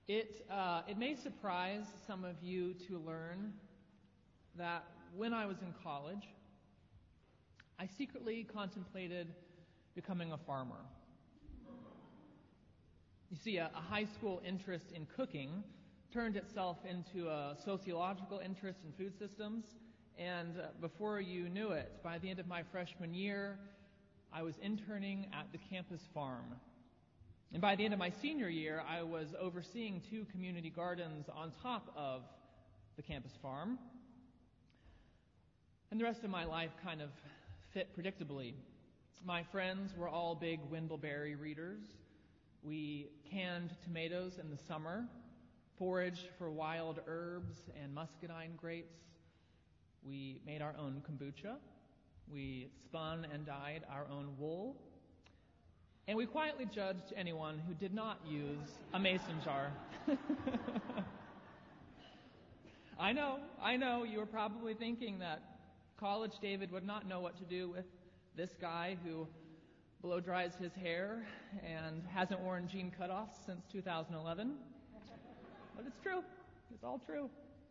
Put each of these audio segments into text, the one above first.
It may surprise some of you to learn that when I was in college, I secretly contemplated becoming a farmer. You see, a high school interest in cooking turned itself into a sociological interest in food systems, and before you knew it, by the end of my freshman year, I was interning at the campus farm. And by the end of my senior year, I was overseeing 2 community gardens on top of the campus farm. And the rest of my life kind of fit predictably. My friends were all big Windleberry readers. We canned tomatoes in the summer, foraged for wild herbs and muscadine grapes. We made our own kombucha. We spun and dyed our own wool. And we quietly judged anyone who did not use a mason jar. I know, you were probably thinking that college David would not know what to do with this guy who blow dries his hair and hasn't worn jean cutoffs since 2011. But it's true. It's all true.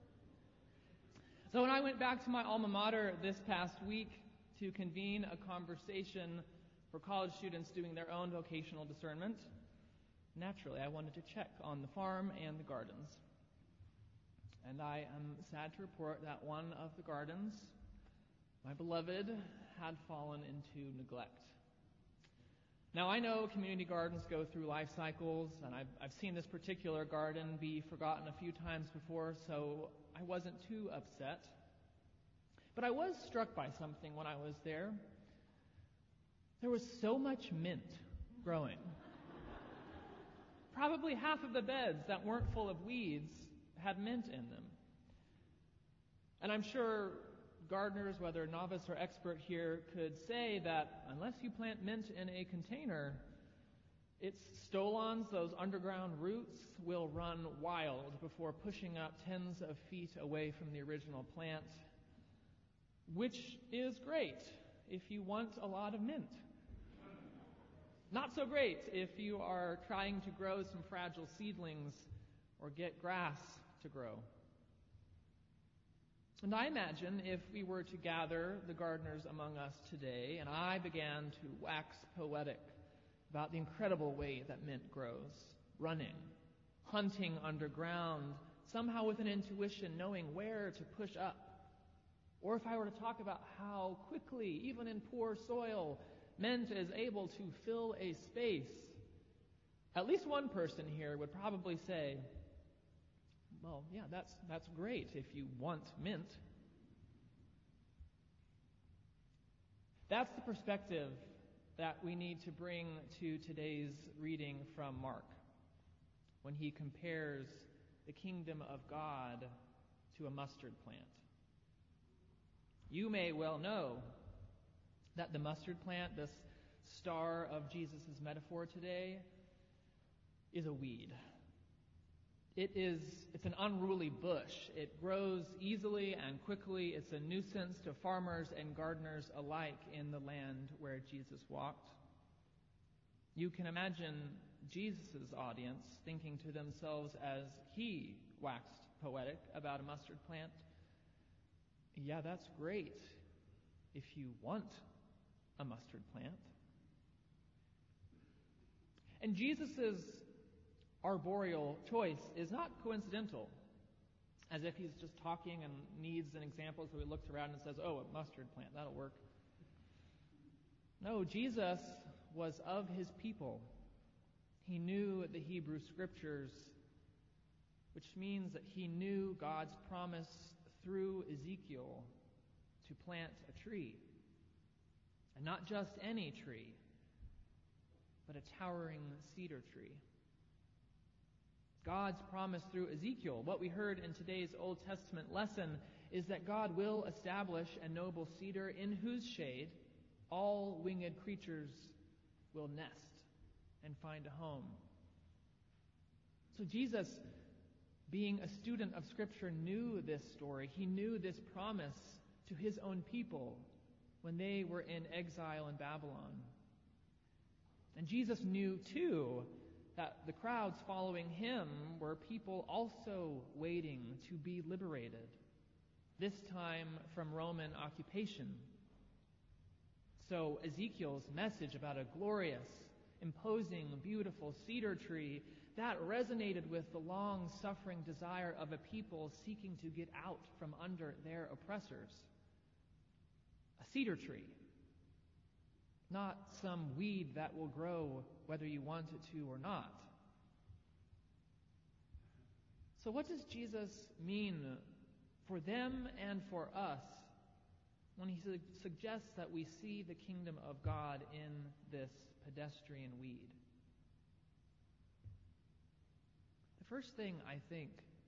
So when I went back to my alma mater this past week to convene a conversation for college students doing their own vocational discernment, naturally I wanted to check on the farm and the gardens. And I am sad to report that one of the gardens, my beloved, had fallen into neglect. Now, I know community gardens go through life cycles, and I've seen this particular garden be forgotten a few times before, so I wasn't too upset. But I was struck by something when I was there. There was so much mint growing. Probably half of the beds that weren't full of weeds had mint in them. And I'm sure gardeners, whether novice or expert here, could say that unless you plant mint in a container, its stolons, those underground roots, will run wild before pushing up tens of feet away from the original plant, which is great if you want a lot of mint. Not so great if you are trying to grow some fragile seedlings or get grass to grow. And I imagine if we were to gather the gardeners among us today and I began to wax poetic about the incredible way that mint grows, running, hunting underground, somehow with an intuition, knowing where to push up, or if I were to talk about how quickly, even in poor soil, mint is able to fill a space, at least one person here would probably say, well, yeah, that's great if you want mint. That's the perspective that we need to bring to today's reading from Mark, when he compares the kingdom of God to a mustard plant. You may well know that the mustard plant, this star of Jesus' metaphor today, is a weed. It's an unruly bush. It grows easily and quickly. It's a nuisance to farmers and gardeners alike in the land where Jesus walked. You can imagine Jesus' audience thinking to themselves as he waxed poetic about a mustard plant, yeah, that's great if you want a mustard plant. And Jesus' arboreal choice is not coincidental, as if he's just talking and needs an example, so he looks around and says, oh, a mustard plant, that'll work. No, Jesus was of his people. He knew the Hebrew Scriptures, which means that he knew God's promise through Ezekiel to plant a tree. And not just any tree, but a towering cedar tree. God's promise through Ezekiel, what we heard in today's Old Testament lesson, is that God will establish a noble cedar in whose shade all winged creatures will nest and find a home. So Jesus, being a student of Scripture, knew this story. He knew this promise to his own people when they were in exile in Babylon. And Jesus knew, too, that the crowds following him were were people also waiting to be liberated, this time from Roman occupation. So Ezekiel's message about a glorious, imposing, beautiful cedar tree, that resonated with the long-suffering desire of a people seeking to get out from under their oppressors. A cedar tree, not some weed that will grow whether you want it to or not. So what does Jesus mean for them and for us when he suggests that we see the kingdom of God in this pedestrian weed? The first thing, I think,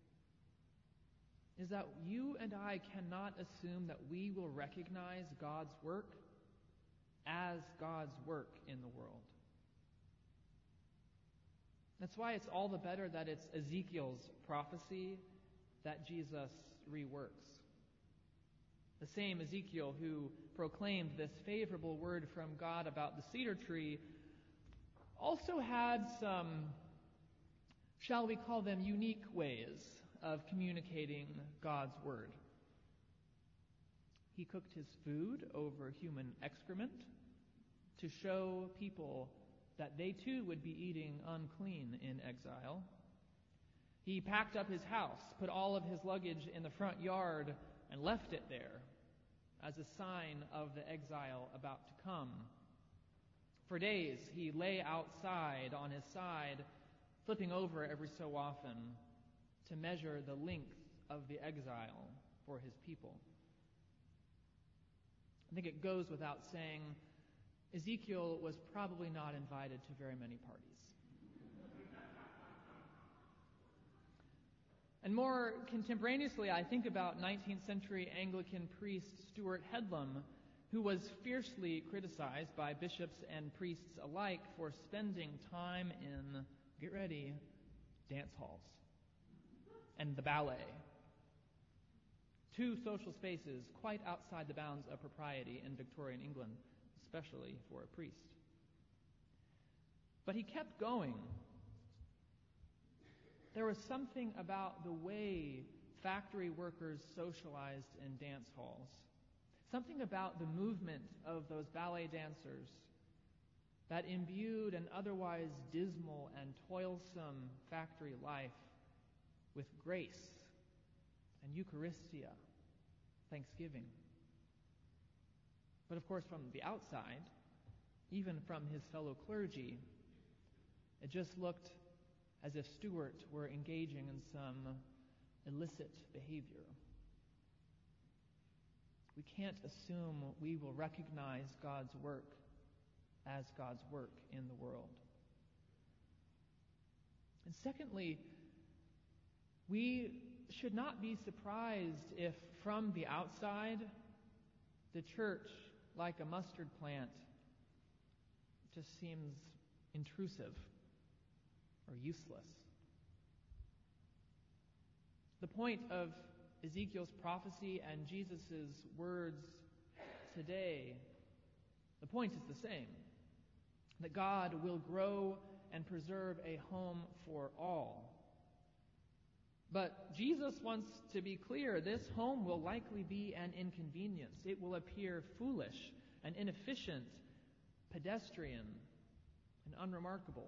is that you and I cannot assume that we will recognize God's work as God's work in the world. That's why it's all the better that it's Ezekiel's prophecy that Jesus reworks. The same Ezekiel who proclaimed this favorable word from God about the cedar tree also had some, shall we call them, unique ways of communicating God's word. He cooked his food over human excrement to show people that they too would be eating unclean in exile. He packed up his house, put all of his luggage in the front yard, and left it there as a sign of the exile about to come. For days he lay outside on his side, flipping over every so often to measure the length of the exile for his people. I think it goes without saying, Ezekiel was probably not invited to very many parties. And more contemporaneously, I think about 19th century Anglican priest Stuart Headlam, who was fiercely criticized by bishops and priests alike for spending time in, get ready, dance halls and the ballet. Two social spaces quite outside the bounds of propriety in Victorian England, especially for a priest. But he kept going. There was something about the way factory workers socialized in dance halls, something about the movement of those ballet dancers that imbued an otherwise dismal and toilsome factory life with grace and Eucharistia, thanksgiving. But of course, from the outside, even from his fellow clergy, it just looked as if Stuart were engaging in some illicit behavior. We can't assume we will recognize God's work as God's work in the world. And secondly, we should not be surprised if from the outside the church, like a mustard plant, just seems intrusive or useless. The point of Ezekiel's prophecy and Jesus' words today, the point is the same, that God will grow and preserve a home for all. But Jesus wants to be clear, this home will likely be an inconvenience. It will appear foolish and inefficient, pedestrian, and unremarkable.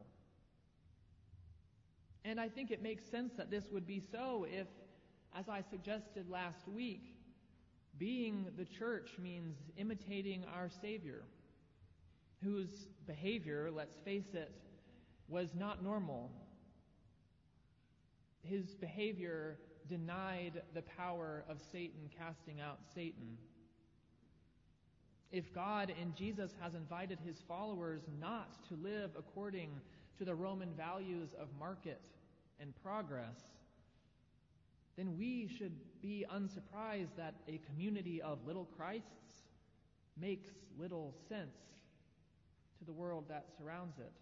And I think it makes sense that this would be so if, as I suggested last week, being the church means imitating our Savior, whose behavior, let's face it, was not normal. His behavior denied the power of Satan casting out Satan. If God in Jesus has invited his followers not to live according to the Roman values of market and progress, then we should be unsurprised that a community of little Christs makes little sense to the world that surrounds it.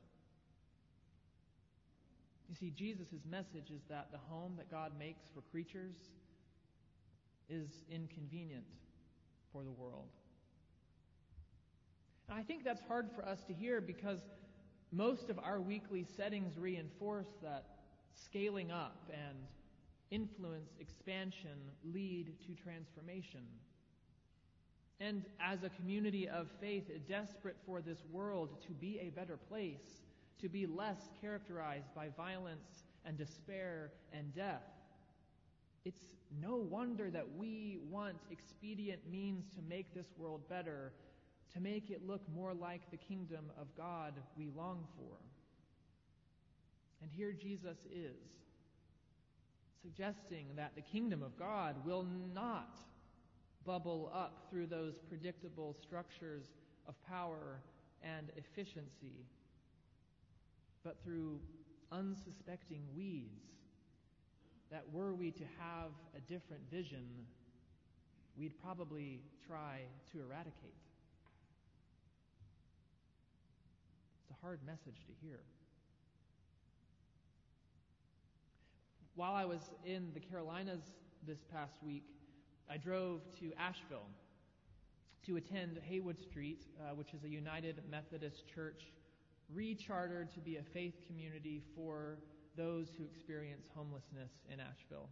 You see, Jesus' message is that the home that God makes for creatures is inconvenient for the world. And I think that's hard for us to hear because most of our weekly settings reinforce that scaling up and influence expansion lead to transformation. And as a community of faith, desperate for this world to be a better place, to be less characterized by violence and despair and death, it's no wonder that we want expedient means to make this world better, to make it look more like the kingdom of God we long for. And here Jesus is, suggesting that the kingdom of God will not bubble up through those predictable structures of power and efficiency, but through unsuspecting weeds that, were we to have a different vision, we'd probably try to eradicate. It's a hard message to hear. While I was in the Carolinas this past week, I drove to Asheville to attend Haywood Street, which is a United Methodist Church rechartered to be a faith community for those who experience homelessness in Asheville.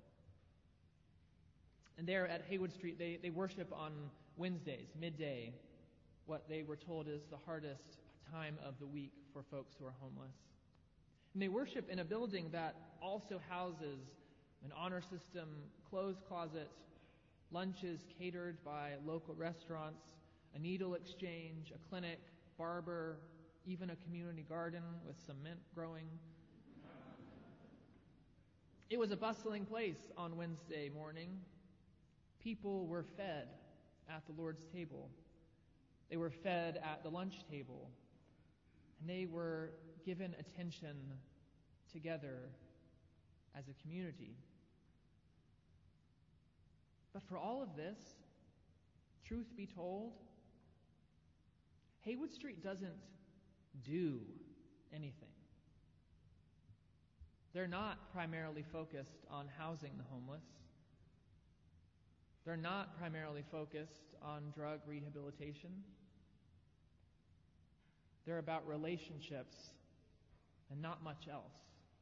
And there at Haywood Street, they worship on Wednesdays, midday, what they were told is the hardest time of the week for folks who are homeless. And they worship in a building that also houses an honor system, clothes closet, lunches catered by local restaurants, a needle exchange, a clinic, barber, even a community garden with some mint growing. It was a bustling place on Wednesday morning. People were fed at the Lord's table. They were fed at the lunch table. And they were given attention together as a community. But for all of this, truth be told, Haywood Street doesn't do anything. They're not primarily focused on housing the homeless. They're not primarily focused on drug rehabilitation. They're about relationships and not much else.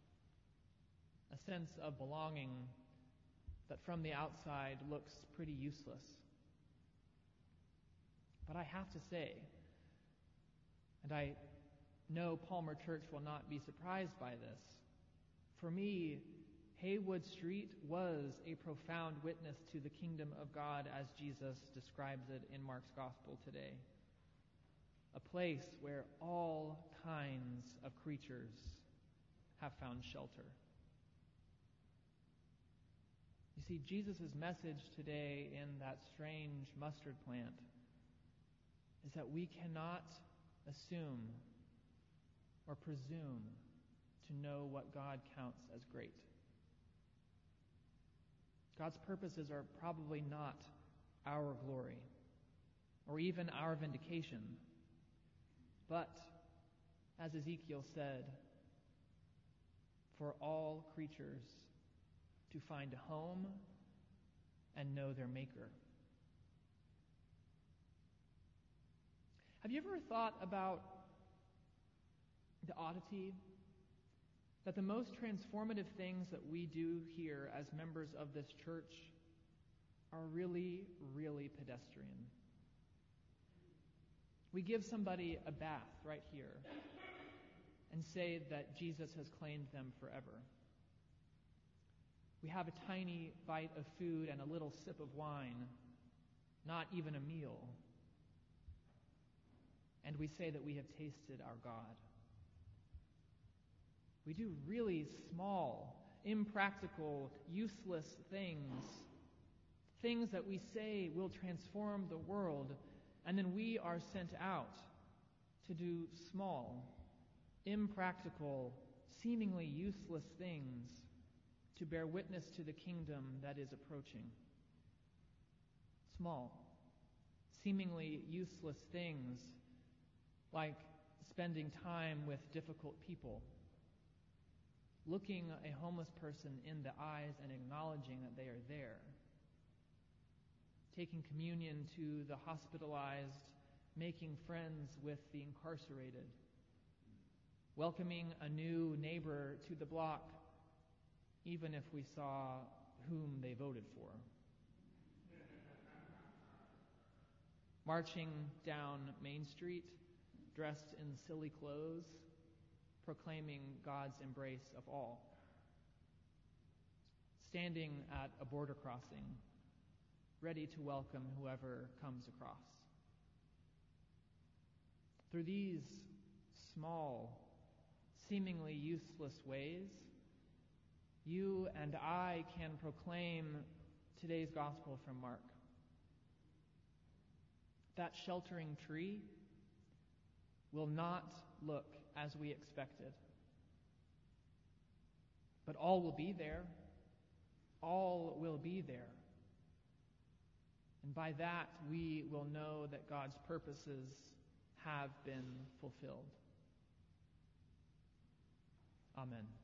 A sense of belonging that from the outside looks pretty useless. But I have to say, and I know Palmer Church will not be surprised by this, for me, Haywood Street was a profound witness to the kingdom of God as Jesus describes it in Mark's Gospel today. A place where all kinds of creatures have found shelter. You see, Jesus' message today in that strange mustard plant is that we cannot assume or presume to know what God counts as great. God's purposes are probably not our glory or even our vindication, but, as Ezekiel said, for all creatures to find a home and know their Maker. Have you ever thought about the oddity that the most transformative things that we do here as members of this church are really, really pedestrian? We give somebody a bath right here and say that Jesus has claimed them forever. We have a tiny bite of food and a little sip of wine, not even a meal. And we say that we have tasted our God. We do really small, impractical, useless things that we say will transform the world, and then we are sent out to do small, impractical, seemingly useless things to bear witness to the kingdom that is approaching. Small, seemingly useless things like spending time with difficult people, looking a homeless person in the eyes and acknowledging that they are there, taking communion to the hospitalized, making friends with the incarcerated, welcoming a new neighbor to the block even if we saw whom they voted for. Marching down Main Street, dressed in silly clothes, proclaiming God's embrace of all. Standing at a border crossing, ready to welcome whoever comes across. Through these small, seemingly useless ways, you and I can proclaim today's gospel from Mark. That sheltering tree will not look as we expected, but all will be there. All will be there. And by that, we will know that God's purposes have been fulfilled. Amen.